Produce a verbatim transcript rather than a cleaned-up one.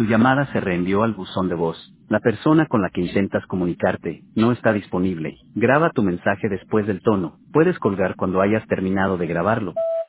Tu llamada se reenvió al buzón de voz. La persona con la que intentas comunicarte no está disponible. Graba tu mensaje después del tono. Puedes colgar cuando hayas terminado de grabarlo.